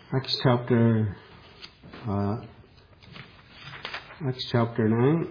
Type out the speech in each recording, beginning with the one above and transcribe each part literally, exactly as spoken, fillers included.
Acts chapter, uh, Acts chapter nine.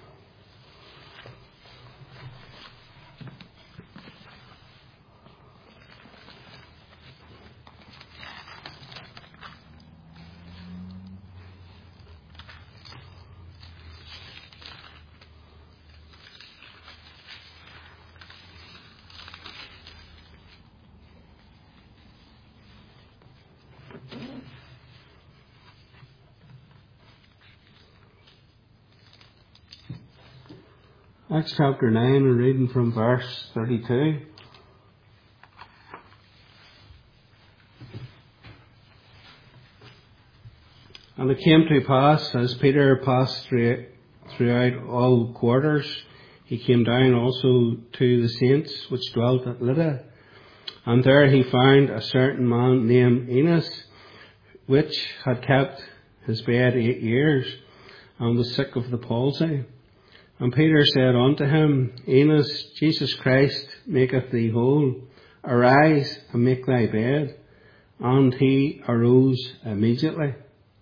Acts chapter nine, and reading from verse thirty-two. And it came to pass, as Peter passed through, throughout all quarters, he came down also to the saints which dwelt at Lydda. And there he found a certain man named Enos, which had kept his bed eight years, and was sick of the palsy. And Peter said unto him, Enos, Jesus Christ maketh thee whole. Arise and make thy bed. And he arose immediately.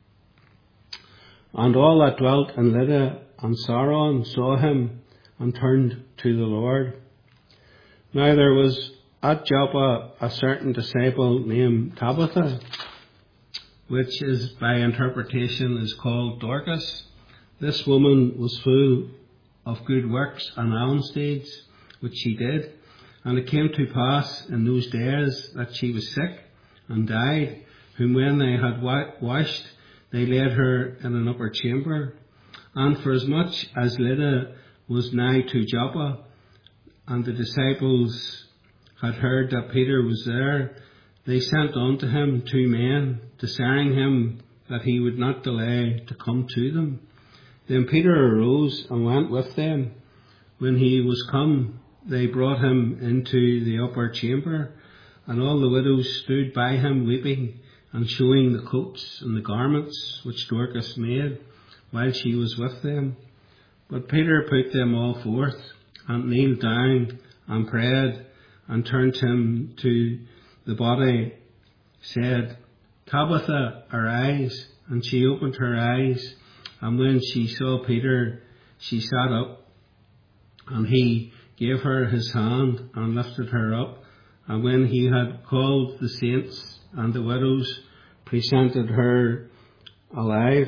And all that dwelt in Lydda and Saron saw him, and turned to the Lord. Now there was at Joppa a certain disciple named Tabitha, which is by interpretation is called Dorcas. This woman was full of good works and alms deeds, which she did. And it came to pass in those days that she was sick and died, whom when they had wa- washed, they laid her in an upper chamber. And for as much as Lydda was nigh to Joppa, and the disciples had heard that Peter was there, they sent unto him two men, desiring him that he would not delay to come to them. Then Peter arose and went with them. When he was come, they brought him into the upper chamber, and all the widows stood by him weeping, and showing the coats and the garments which Dorcas made, while she was with them. But Peter put them all forth, and kneeled down, and prayed, and turned him to the body, said, Tabitha, arise. And she opened her eyes, and when she saw Peter, she sat up, and he gave her his hand, and lifted her up. And when he had called the saints and the widows, presented her alive.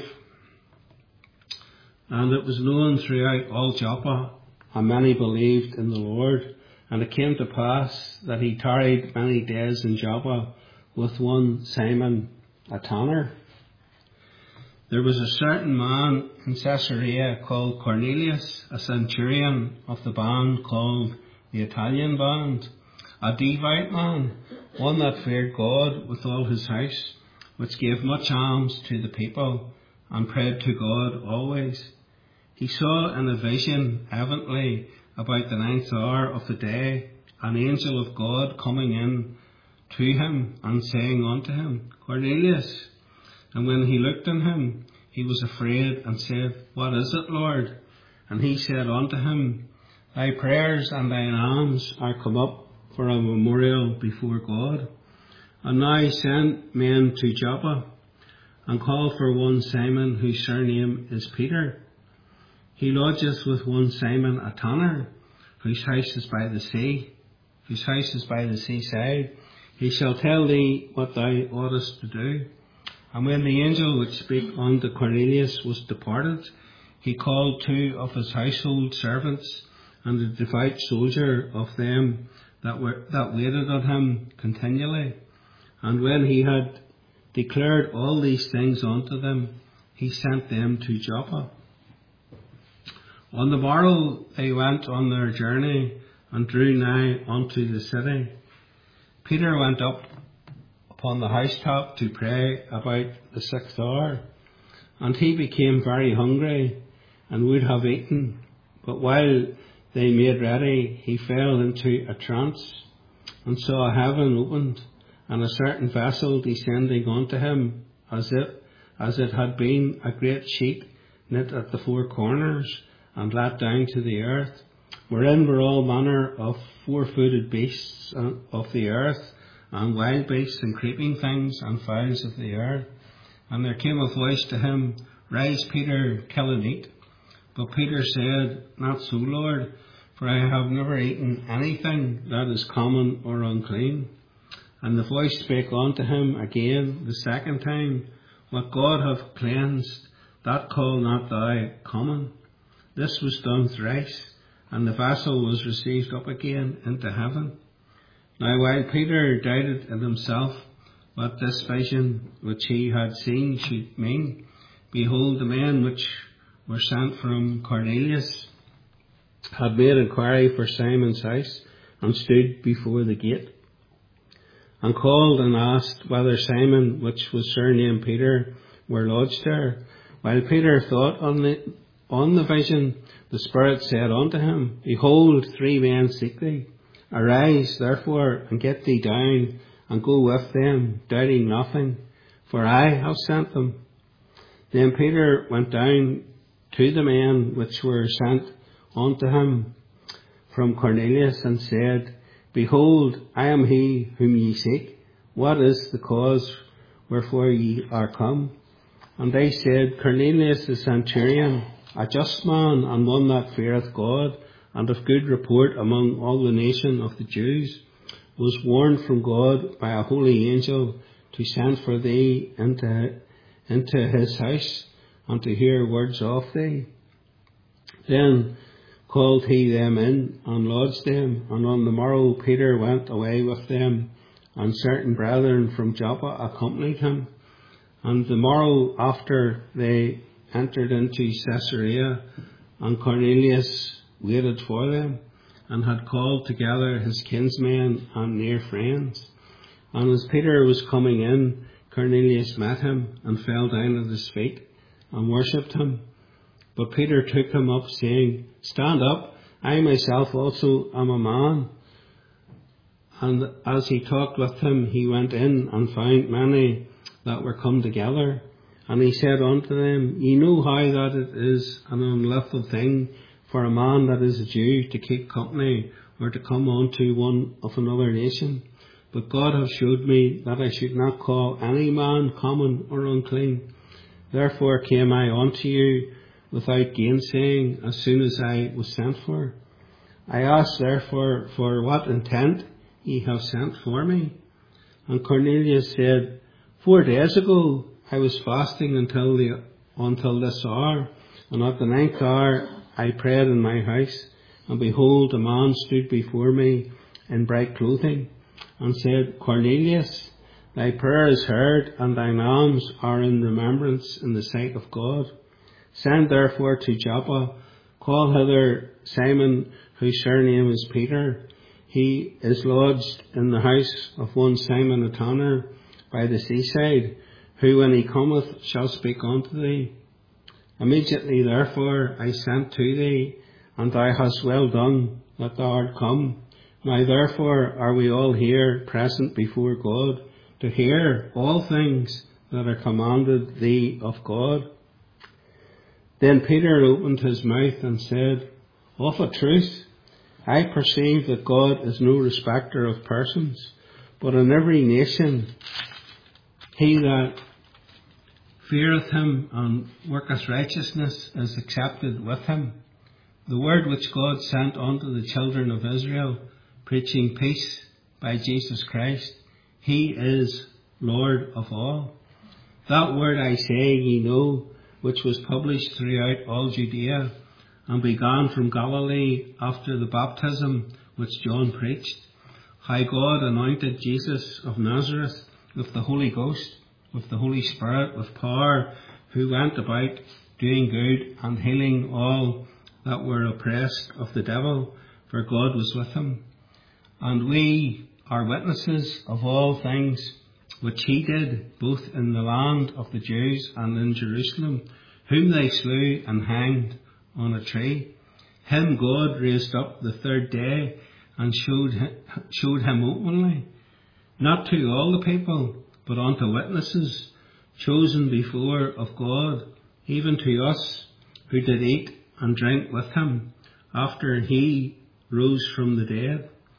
And it was known throughout all Joppa, and many believed in the Lord. And it came to pass that he tarried many days in Joppa with one Simon, a tanner. There was a certain man in Caesarea called Cornelius, a centurion of the band called the Italian band, a devout man, one that feared God with all his house, which gave much alms to the people, and prayed to God always. He saw in a vision evidently about the ninth hour of the day an angel of God coming in to him, and saying unto him, Cornelius. And when he looked on him, he was afraid, and said, What is it, Lord? And he said unto him, Thy prayers and thine alms are come up for a memorial before God. And now send men to Joppa, and call for one Simon, whose surname is Peter. He lodgeth with one Simon, a tanner, whose house is by the sea, whose house is by the seaside. He shall tell thee what thou oughtest to do. And when the angel which spake unto Cornelius was departed, he called two of his household servants, and a devout soldier of them that were that waited on him continually. And when he had declared all these things unto them, he sent them to Joppa. On the morrow they went on their journey, and drew nigh unto the city. Peter went up upon the housetop to pray about the sixth hour. And he became very hungry, and would have eaten. But while they made ready, he fell into a trance, and saw heaven opened, and a certain vessel descending unto him, as it, as it had been a great sheet knit at the four corners, and let down to the earth, wherein were all manner of four-footed beasts of the earth, and wild beasts and creeping things and fowls of the air. And there came a voice to him, Rise, Peter, kill and eat. But Peter said, Not so, Lord, for I have never eaten anything that is common or unclean. And the voice spake unto him again the second time, What God hath cleansed, that call not thou common. This was done thrice, and the vessel was received up again into heaven. Now while Peter doubted in himself what this vision which he had seen should mean, behold, the men which were sent from Cornelius had made inquiry for Simon's house, and stood before the gate, and called and asked whether Simon, which was surnamed Peter, were lodged there. While Peter thought on the on the vision, the Spirit said unto him, Behold, three men seek thee. Arise, therefore, and get thee down, and go with them, doubting nothing, for I have sent them. Then Peter went down to the men which were sent unto him from Cornelius, and said, Behold, I am he whom ye seek. What is the cause wherefore ye are come? And they said, Cornelius the centurion, a just man, and one that feareth God, and of good report among all the nation of the Jews, was warned from God by a holy angel to send for thee into, into his house, and to hear words of thee. Then called he them in, and lodged them, and on the morrow Peter went away with them, and certain brethren from Joppa accompanied him. And the morrow after they entered into Caesarea, and Cornelius waited for them, and had called together his kinsmen and near friends. And as Peter was coming in, Cornelius met him, and fell down at his feet, and worshipped him. But Peter took him up, saying, Stand up, I myself also am a man. And as he talked with him, he went in, and found many that were come together. And he said unto them, Ye know how that it is an unlawful thing for a man that is a Jew to keep company, or to come unto one of another nation. But God hath showed me that I should not call any man common or unclean. Therefore came I unto you without gainsaying, as soon as I was sent for. I asked therefore for what intent ye have sent for me. And Cornelius said, Four days ago I was fasting until the until this hour, and at the ninth hour I prayed in my house, and behold, a man stood before me in bright clothing, and said, Cornelius, thy prayer is heard, and thine alms are in remembrance in the sight of God. Send therefore to Joppa, call hither Simon, whose surname is Peter. He is lodged in the house of one Simon a tanner by the seaside, who when he cometh shall speak unto thee. Immediately therefore I sent to thee, and thou hast well done that thou art come. Now therefore are we all here present before God, to hear all things that are commanded thee of God. Then Peter opened his mouth and said, Of a truth, I perceive that God is no respecter of persons, but in every nation he that feareth him and worketh righteousness is accepted with him. The word which God sent unto the children of Israel, preaching peace by Jesus Christ, he is Lord of all. That word I say ye know, which was published throughout all Judea, and began from Galilee after the baptism which John preached, how God anointed Jesus of Nazareth with the Holy Ghost, with the Holy Spirit, with power, who went about doing good and healing all that were oppressed of the devil, for God was with him. And we are witnesses of all things which he did, both in the land of the Jews and in Jerusalem, whom they slew and hanged on a tree. Him God raised up the third day, and showed him, showed him openly, not to all the people, but unto witnesses, chosen before of God, even to us, who did eat and drink with him, after he rose from the dead.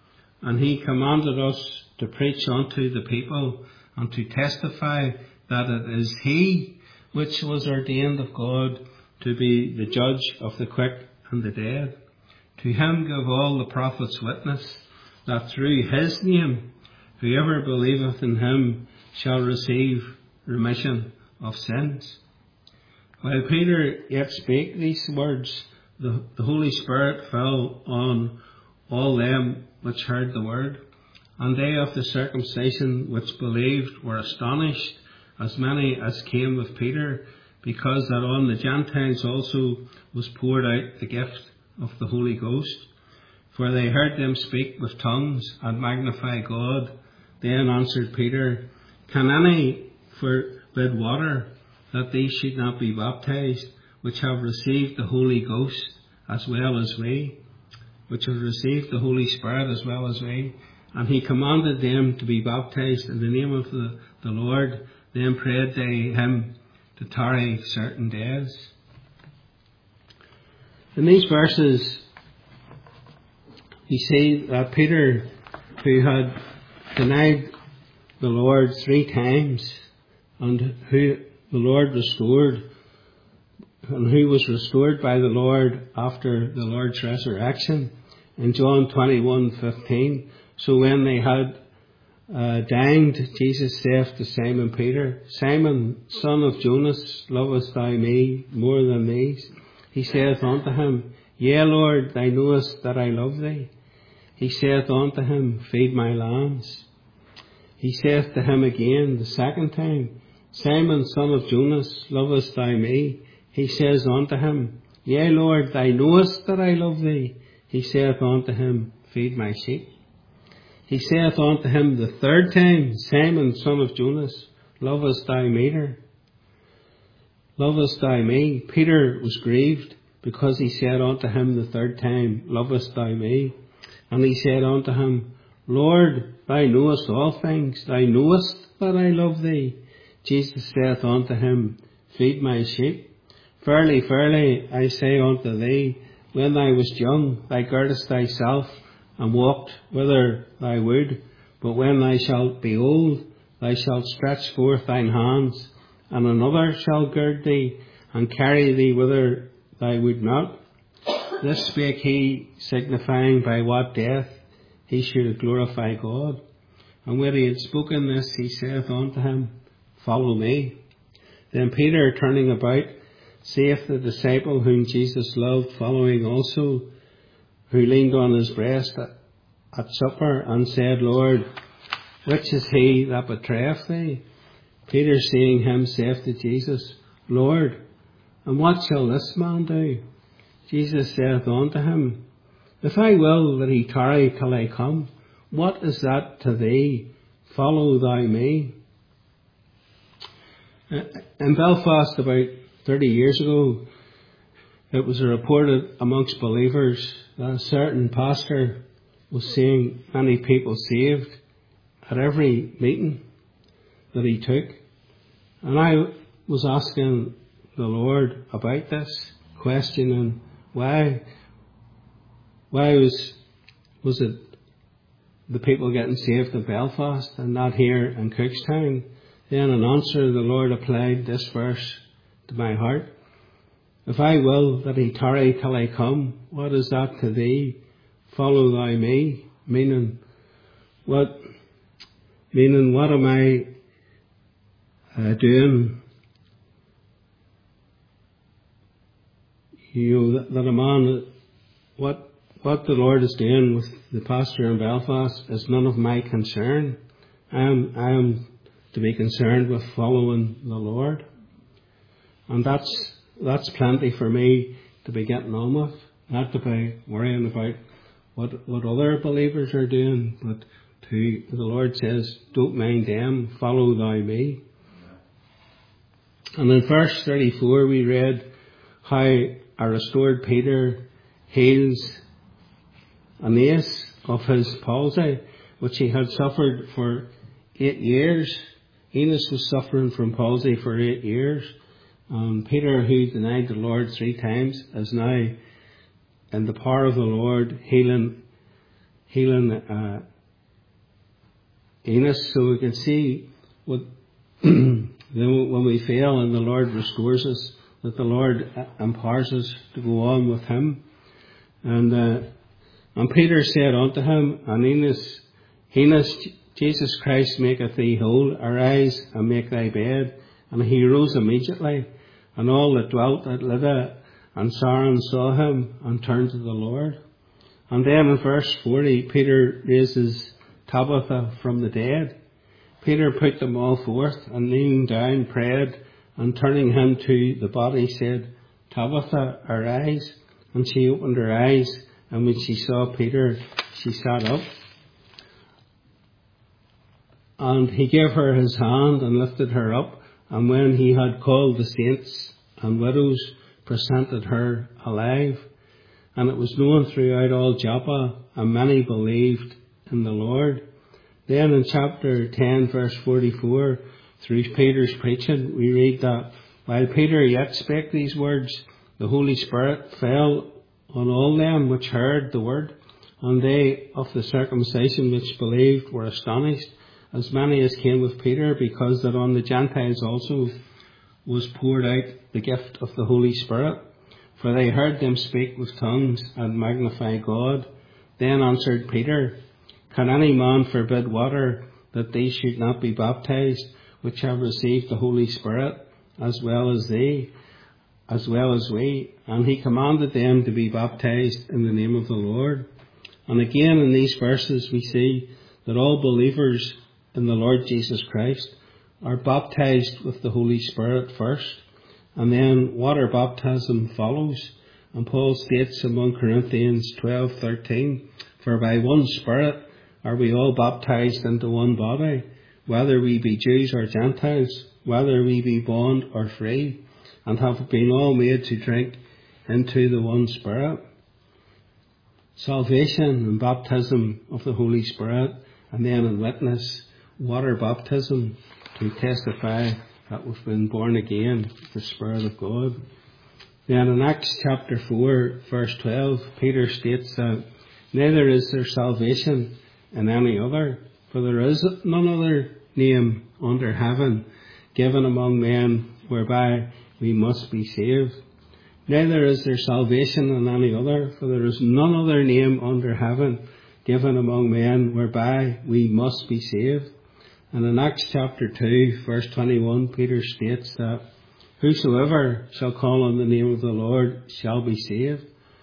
And he commanded us to preach unto the people and to testify that it is he which was ordained of God to be the judge of the quick and the dead. To him give all the prophets witness that through his name whoever believeth in him shall receive remission of sins. While Peter yet spake these words, the, the Holy Spirit fell on all them which heard the word, and they of the circumcision which believed were astonished, as many as came with Peter, because that on the Gentiles also was poured out the gift of the Holy Ghost. For they heard them speak with tongues and magnify God. Then answered Peter, Can any forbid water, that these should not be baptized, which have received the Holy Ghost as well as we, which have received the Holy Spirit as well as we? And he commanded them to be baptized in the name of the, the Lord. Then prayed they him to tarry certain days. In these verses, we see that Peter, who had denied the Lord three times, and who the Lord restored, and who was restored by the Lord after the Lord's resurrection, in John twenty-one fifteen. So when they had uh, dined, Jesus saith to Simon Peter, Simon, son of Jonas, lovest thou me more than these? He saith unto him, Yea, Lord, thou knowest that I love thee. He saith unto him, Feed my lambs. He saith to him again the second time, Simon, son of Jonas, lovest thou me? He says unto him, Yea, Lord, thou knowest that I love thee. He saith unto him, Feed my sheep. He saith unto him the third time, Simon, son of Jonas, lovest thou me? Lovest thou me? Peter was grieved, because he said unto him the third time, Lovest thou me? And he said unto him, Lord, thou knowest all things, thou knowest that I love thee. Jesus saith unto him, Feed my sheep. Verily, verily, I say unto thee, when thou wast young, thou girdest thyself, and walked whither thou would. But when thou shalt be old, thou shalt stretch forth thine hands, and another shall gird thee, and carry thee whither thou would not. This spake he, signifying by what death he should glorify God. And when he had spoken this, he saith unto him, Follow me. Then Peter, turning about, saith the disciple whom Jesus loved, following also, who leaned on his breast at, at supper, and said, Lord, which is he that betrayeth thee? Peter, seeing him, saith to Jesus, Lord, and what shall this man do? Jesus saith unto him, If I will that he tarry till I come, what is that to thee? Follow thou me. In Belfast, about thirty years ago, it was reported amongst believers that a certain pastor was seeing many people saved at every meeting that he took. And I was asking the Lord about this, questioning why, why was, was it the people getting saved in Belfast and not here in Cookstown? Then in answer, the Lord applied this verse to my heart. If I will that he tarry till I come, what is that to thee? Follow thou me. Meaning, what, meaning, what am I uh, doing? You know, that, that a man, what, what the Lord is doing with the pastor in Belfast is none of my concern. I am, I am to be concerned with following the Lord. And that's, that's plenty for me to be getting on with, not to be worrying about what, what other believers are doing, but to, the Lord says, don't mind them, follow thou me. And in verse thirty-four we read how a restored Peter heals Aeneas of his palsy, which he had suffered for eight years. Aeneas was suffering from palsy for eight years. Um, Peter, who denied the Lord three times, is now in the power of the Lord, healing, healing uh, Enos, so we can see what when we fail and the Lord restores us, that the Lord empowers us to go on with Him. And uh, and Peter said unto him, And Enos, Enos, Jesus Christ maketh thee whole. Arise and make thy bed. And he rose immediately, and all that dwelt at Lydda and Saron saw him and turned to the Lord. And then in verse forty, Peter raises Tabitha from the dead. Peter put them all forth, and kneeling down prayed, and turning him to the body said, Tabitha, arise. And she opened her eyes, and when she saw Peter, she sat up. And he gave her his hand and lifted her up, and when he had called the saints and widows, presented her alive. And it was known throughout all Joppa, and many believed in the Lord. Then in chapter ten, verse forty-four, through Peter's preaching, we read that while Peter yet spake these words, the Holy Spirit fell on all them which heard the word, and they of the circumcision which believed were astonished, as many as came with Peter, because that on the Gentiles also was poured out the gift of the Holy Spirit. For they heard them speak with tongues and magnify God. Then answered Peter, Can any man forbid water, that they should not be baptized, which have received the Holy Spirit, as well as they, as well as we? And he commanded them to be baptized in the name of the Lord. And again in these verses we see that all believers in the Lord Jesus Christ are baptized with the Holy Spirit first, and then water baptism follows. And Paul states in First Corinthians twelve thirteen, For by one Spirit are we all baptized into one body, whether we be Jews or Gentiles, whether we be bond or free, and have been all made to drink into the one Spirit. Salvation and baptism of the Holy Spirit, and then in witness, water baptism to testify that we've been born again with the Spirit of God. Then in Acts chapter four, verse twelve, Peter states that neither is there salvation in any other, for there is none other name under heaven given among men whereby we must be saved. Neither is there salvation in any other, for there is none other name under heaven given among men whereby we must be saved. And in Acts chapter two, verse twenty-one, Peter states that whosoever shall call on the name of the Lord shall be saved.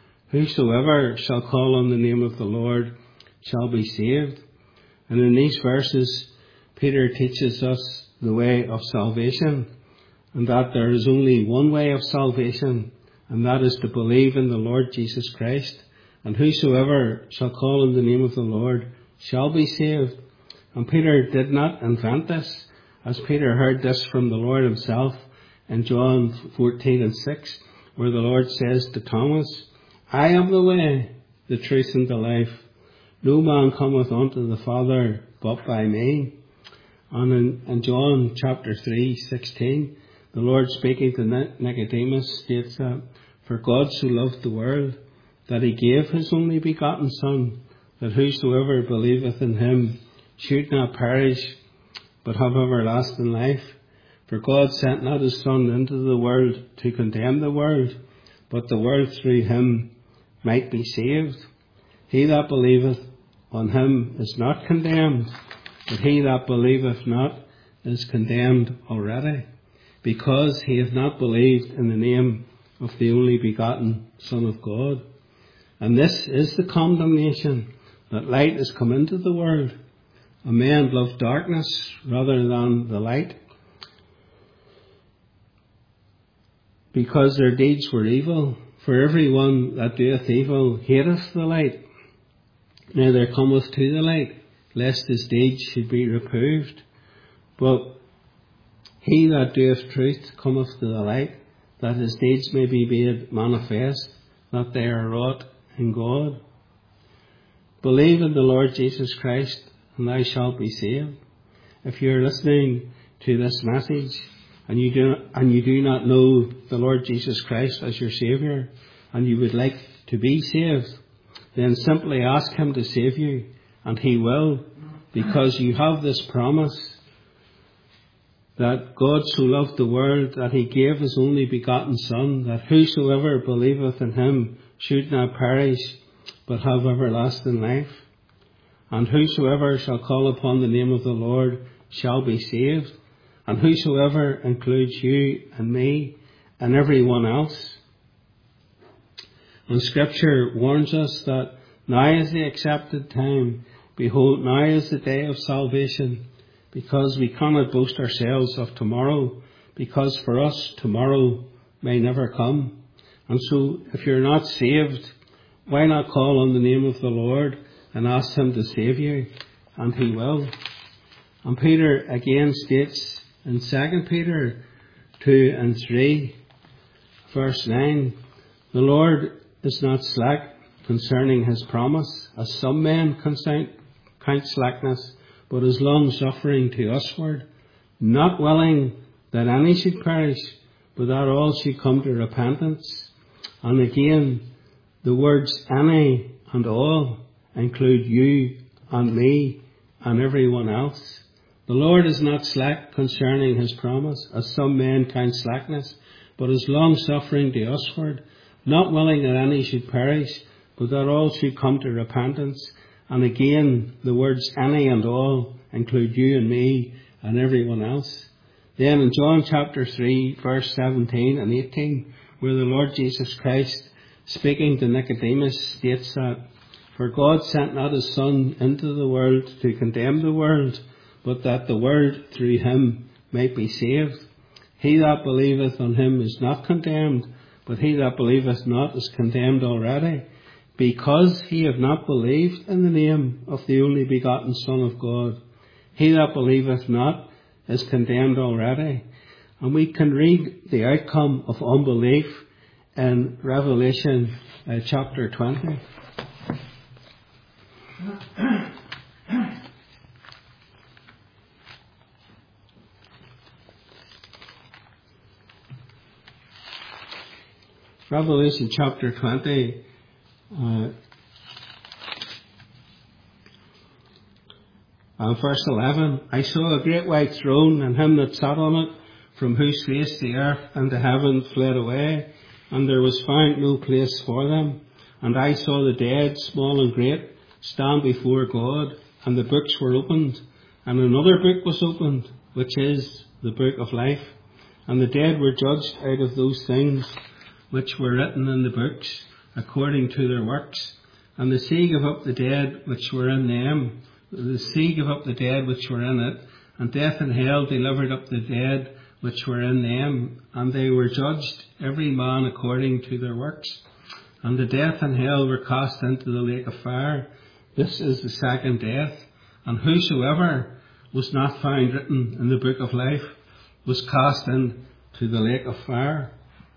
Whosoever shall call on the name of the Lord shall be saved. And in these verses, Peter teaches us the way of salvation, and that there is only one way of salvation, and that is to believe in the Lord Jesus Christ. And whosoever shall call on the name of the Lord shall be saved. And Peter did not invent this, as Peter heard this from the Lord himself in John fourteen and six, where the Lord says to Thomas, I am the way, the truth, and the life. No man cometh unto the Father but by me. And in, in John chapter three, sixteen, the Lord speaking to Nicodemus states that, For God so loved the world, that he gave his only begotten Son, that whosoever believeth in him should not perish, but have everlasting life. For God sent not his Son into the world to condemn the world, but the world through him might be saved. He that believeth on him is not condemned, but he that believeth not is condemned already, because he hath not believed in the name of the only begotten Son of God. And this is the condemnation, that light is come into the world, and men love darkness rather than the light, because their deeds were evil. For every one that doeth evil hateth the light, neither cometh to the light, lest his deeds should be reproved. But he that doeth truth cometh to the light, that his deeds may be made manifest, that they are wrought in God. Believe in the Lord Jesus Christ, and thou shalt be saved. If you're listening to this message, and you do and you do not know the Lord Jesus Christ as your Saviour, and you would like to be saved, then simply ask him to save you, and he will. because you have this promise that God so loved the world that he gave his only begotten Son, that whosoever believeth in him should not perish, but have everlasting life. And whosoever shall call upon the name of the Lord shall be saved. And whosoever includes you and me and everyone else. And Scripture warns us that now is the accepted time. Behold, now is the day of salvation, because we cannot boast ourselves of tomorrow, because for us tomorrow may never come. And so if you're not saved, why not call on the name of the Lord and ask him to save you? And he will. And Peter again states in Second Peter two and three, verse nine, the Lord is not slack concerning his promise, as some men count slackness, but is long suffering to usward, not willing that any should perish, but that all should come to repentance. And again, the words any and all include you and me and everyone else. The Lord is not slack concerning his promise, as some men count slackness, but is long suffering to usward, not willing that any should perish, but that all should come to repentance. And again, the words any and all include you and me and everyone else. Then in John chapter three, verse seventeen and eighteen, where the Lord Jesus Christ, speaking to Nicodemus, states that, for God sent not his Son into the world to condemn the world, but that the world through him might be saved. He that believeth on him is not condemned, but he that believeth not is condemned already, because he hath not believed in the name of the only begotten Son of God. He that believeth not is condemned already. And we can read the outcome of unbelief in Revelation uh, chapter twenty. Revelation chapter twenty, uh, and verse eleven, I saw a great white throne, and him that sat on it, from whose face the earth and the heaven fled away, and there was found no place for them. And I saw the dead, small and great, stand before God, and the books were opened, and another book was opened, which is the book of life. And the dead were judged out of those things which were written in the books, according to their works. And the sea gave up the dead which were in them, the sea gave up the dead which were in it, and death and hell delivered up the dead which were in them, and they were judged every man according to their works. And the death and hell were cast into the lake of fire. This is the second death. And whosoever was not found written in the book of life was cast into the lake of fire.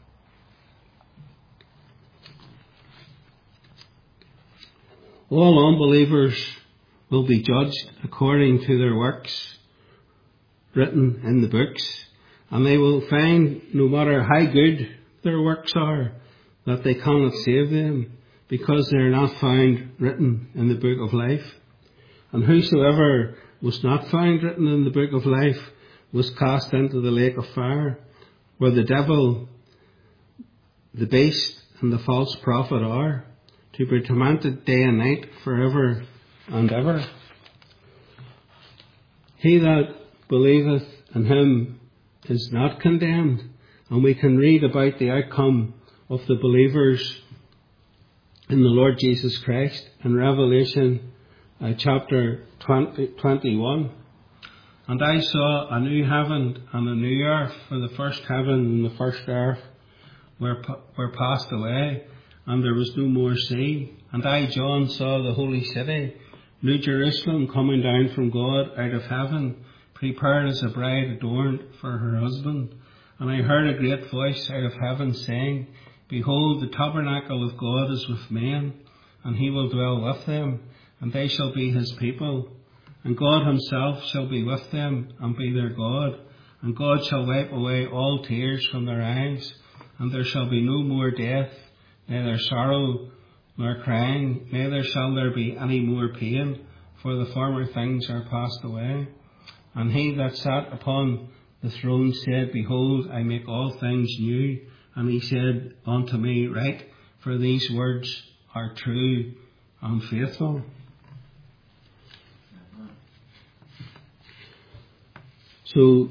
All unbelievers will be judged according to their works written in the books, and they will find, no matter how good their works are, that they cannot save them, because they are not found written in the book of life. And whosoever was not found written in the book of life was cast into the lake of fire, where the devil, the beast, and the false prophet are, to be tormented day and night forever and ever. He that believeth in him is not condemned. And we can read about the outcome of the believers in the Lord Jesus Christ in Revelation uh, chapter twenty, twenty-one. And I saw a new heaven and a new earth, for the first heaven and the first earth were, were passed away, and there was no more sea. And I, John, saw the holy city, New Jerusalem, coming down from God out of heaven, prepared as a bride adorned for her husband. And I heard a great voice out of heaven saying, Behold, the tabernacle of God is with men, and he will dwell with them, and they shall be his people. And God himself shall be with them, and be their God. And God shall wipe away all tears from their eyes, and there shall be no more death, neither sorrow nor crying, neither shall there be any more pain, for the former things are passed away. And he that sat upon the throne said, Behold, I make all things new. And he said unto me, Write, for these words are true and faithful. So,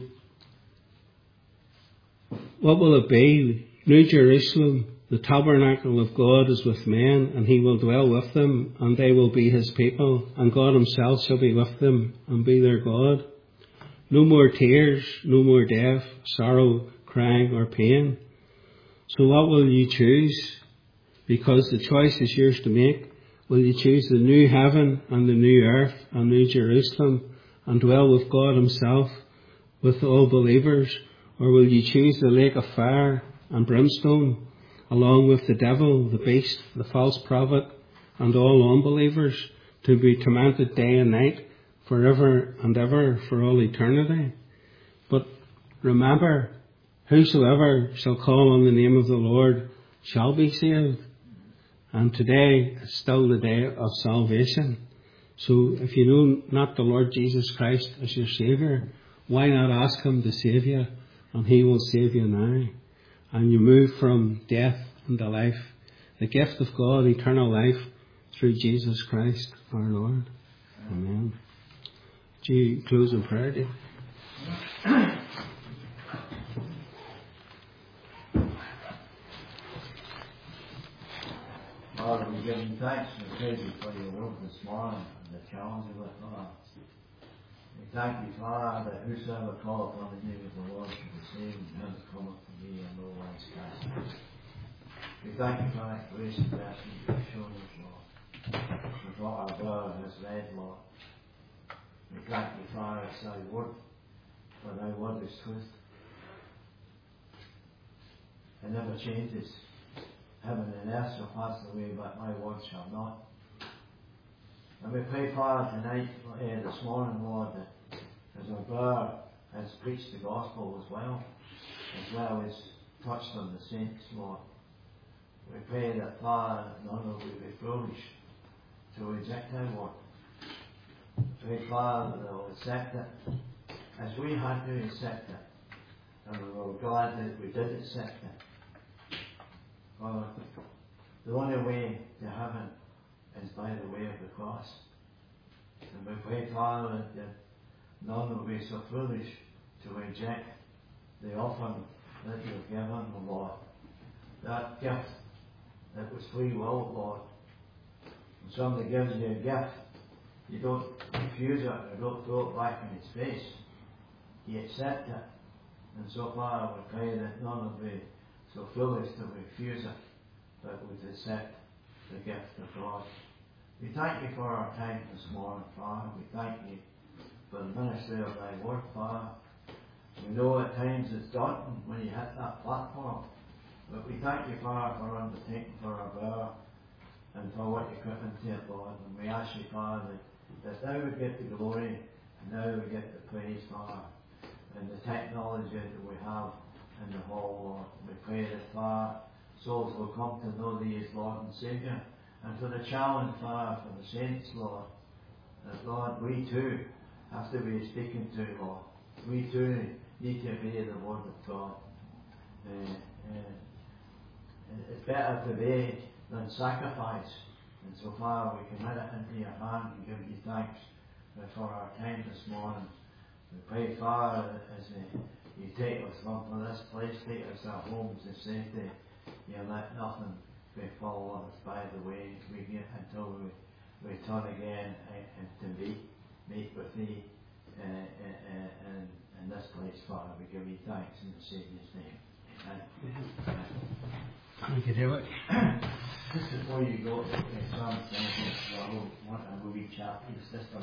what will it be? New Jerusalem, the tabernacle of God is with men, and he will dwell with them, and they will be his people, and God himself shall be with them, and be their God. No more tears, no more death, sorrow, crying, or pain. So what will you choose? Because the choice is yours to make. Will you choose the new heaven and the new earth and new Jerusalem, and dwell with God himself, with all believers? Or will you choose the lake of fire and brimstone, along with the devil, the beast, the false prophet, and all unbelievers, to be tormented day and night, forever and ever, for all eternity? But remember, whosoever shall call on the name of the Lord shall be saved. And today is still the day of salvation. So if you know not the Lord Jesus Christ as your Saviour, why not ask him to save you? And he will save you now. And you move from death into life, the gift of God, eternal life, through Jesus Christ our Lord. Amen. Do you close in prayer, Dave? Father, we give you thanks and praise you for your word this morning and the challenge of it, Father. We thank you, Father, that whosoever calleth on the name of the Lord shall be saved, and him that cometh to me and no one's cast out. We thank you for that grace and mercy you have shown us, Lord, and for our word has read, Lord. We thank you, Father, it's thy word, for thy word is truth. It never changes. Heaven and earth shall pass away, but my word shall not. And we pray, Father, tonight, uh, this morning, Lord, that as our brother has preached the gospel as well, as well as touched on the saints, Lord, we pray that, Father, none will be foolish to reject thy word. We pray, Father, that they will accept it as we had to accept it. And we were glad that we did accept it. Father, the only way to heaven is by the way of the cross. And we pray, Father, that none will be so foolish to reject the offering that you have given, O Lord. That gift that was free will, Lord. When somebody gives you a gift, you don't refuse it or don't throw it back in its face. You accept it. And so far we pray that none will be so foolish to refuse it, but would accept the gift of God. We thank you for our time this morning, Father. We thank you for the ministry of thy word, Father. We know at times it's daunting when you hit that platform, but we thank you, Father, for undertaking for our brother and for what you put into it, Lord. And we ask you, Father, that, that thou would get the glory and thou would get the praise, Father, and the technology that we have in the hall, Lord. We pray that, Father, souls will come to know thee as Lord and Saviour. And for the challenge, Father, for the saints, Lord, that, Lord, we too have to be speaking to, Lord. We too need to obey the word of God. Uh, uh, it's better to obey than sacrifice. And so far we commit it into your hand and give you thanks for our time this morning. We pray, Father, as uh, you take us from this place, take us our homes in safety. You let nothing befall us by the way we get until we return again and to meet, meet with thee uh, uh, in, in this place, Father. We give you thanks in the Saviour's name. Amen. Thank you, David. Just before you go, uh, Psalm seventy, I want to read chapter.